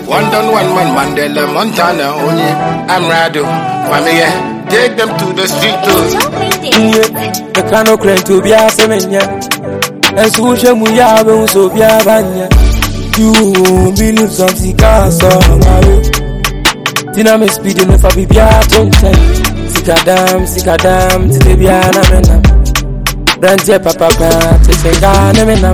One done, one man, Mandela, Montana, only. I'm Rado, family, take them to the street. The cano claim to be a semenya. And so we are so be a banya. You believe something, so Tina me speeding if I be a 20. Sikadam, Tibiana Menam. Branche papa, Tessengana Menam.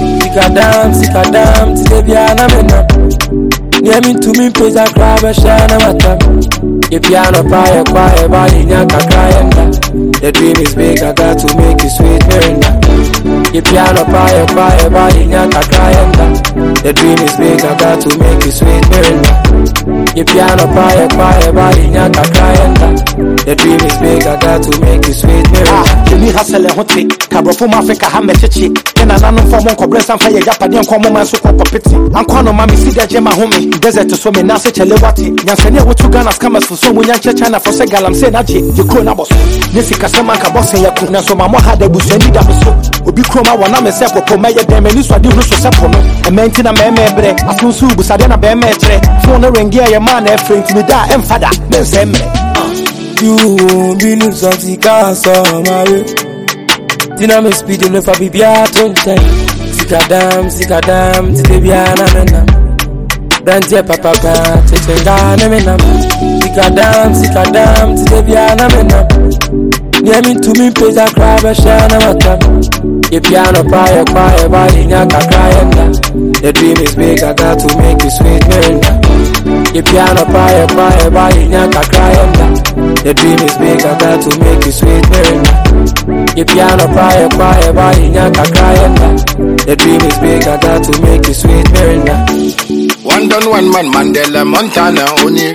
Sikadam, Tibiana Menam. Near me to me, praise a crab, a shana matam. Your piano pie, quiet body, Yaka crying. The dream is big, I got to make it sweet, Miranda. Your piano pie, quiet body, Yaka crying. The dream is big, I got to make it sweet, Miranda. Your piano pie, quiet body, Yaka crying. The dream is big, I got to make it sweet, Miranda. Jimmy Hassel and Hotti, Cabro from Africa, Hamechi, and another form of Cobras and Fire Japan, common man, super pity. And Kono Mammy, see that Gemma homie, desert to swim in Nasa Chelewati. Yansania, what you gonna come as for so many China for Segalam Senaji, you couldn't boss. Nisi Casamaka boss and Yakuna, so Mamma had a Buseni Dabuso. Ubicroma, one of myself, or Pomaya, them, and this was the Russo Sapono, and Mentina Memebre, Asunsu, Busadena Bemetre, Fona Rengia, your man, friend to me, and father, then send me. You believe something, so my way. Tina me speeding if I be a 20. Sikadam, Tibiana Menam. Branche papa, Tessengana Menam. Sikadam, Tibiana Menam. Near me to me, praise a crab, a shana matam. Your piano pie, quiet body, Yaka crying. The dream is big, I got to make it sweet, Miranda. Your piano pie, quiet body, Yaka crying. The dream is big, I got to make it sweet, Miranda. Your piano pie, quiet body, Yaka crying. The dream is big, I got to make it sweet, Miranda. One done, one man, Mandela, Montana, only.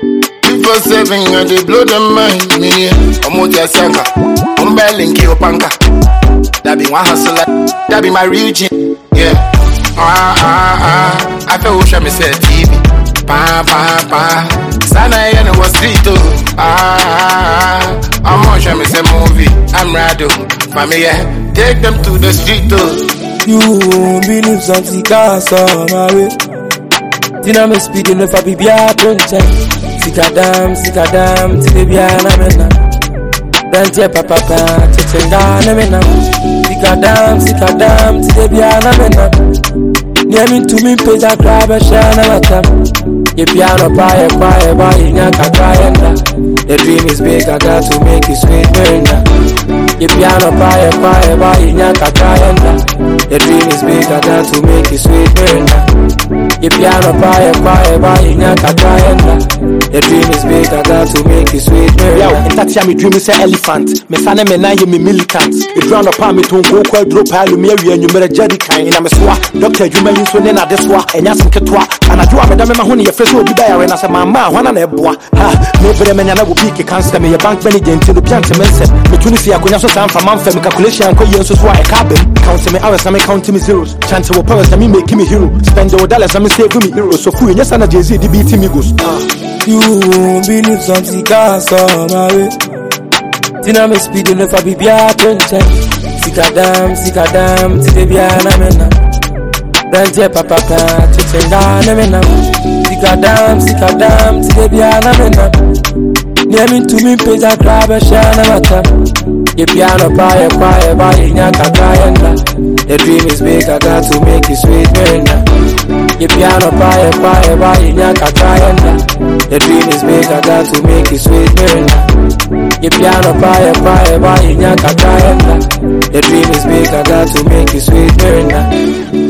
247, and they blow them mind, me. Omotia Saka, Umbelinki Opanka. That be one hustle, that be my region, yeah. I feel wish I me say TV. Pa. Sana yen was street too. I'm on show me say movie. I'm Rado, family, take them to the street too. You believe something, so my way. Tina me speeding if I be a 20. Sikadam, Tibiana Menam. Branche papa, Tessengana Menam. Sikadam, Tibiana Menam. Near me to me, praise a crab, a shana matam. Your piano pie, quiet body, Yaka crying. The dream is big, I got to make it sweet, Miranda. Your piano pie, quiet body, Yaka crying. The dream is big, I got to make it sweet, Miranda. Your piano pie, quiet body, Yaka crying. The dream is big, I got to make it sweet, Miranda. Yo, that's how me dream is an elephant. Me sana me na ye me militant. It round upon me to go drop pile me and you made a jerry kind. I'm a swa, doctor, you may use one in a deswa, and yasin ketwa. And I do have a damn honey, your face will be there, and I said, Mamma, one and a boy. Ha, nobody man, I will be a cancer, me a bank manager until the pianta mention. Between the Akunaso time for month and calculation and coins was why I cabin. Counting me hours, I'm counting me zeros. Chance of powers, I mean, making me hero. Spend the dollars, I'm saving me heroes. So, fool, yes, and a JZ, the BT Migos. You believe something, so my way. Tina me speeding if I be a 20. Sikadam, Tibiana Menam. Branche papa, Tessengana Menam. Sikadam, Tibiana Menam. Near me to me, praise a crab, a shana matam. Your piano pie, quiet body, Yaka crying. The dream is big, I got to make it sweet, Miranda. Your piano pie, quiet body, Yaka crying. The dream is big, I got to make it sweet, Miranda. Your piano pie, quiet body, Yaka crying. The dream is big, I got to make it sweet, Miranda.